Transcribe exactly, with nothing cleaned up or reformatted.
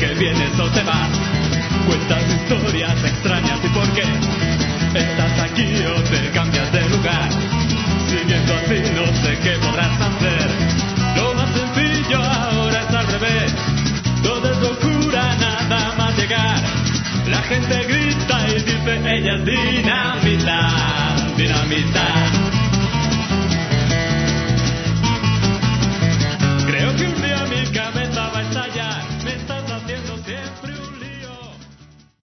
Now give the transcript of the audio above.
que vienes o te vas. Cuentas historias extrañas y por qué estás aquí o te cambias de lugar. Siguiendo así no sé qué podrás hacer. Lo más sencillo ahora es al revés. Todo es locura nada más llegar. La gente grita y dice ella es Dina.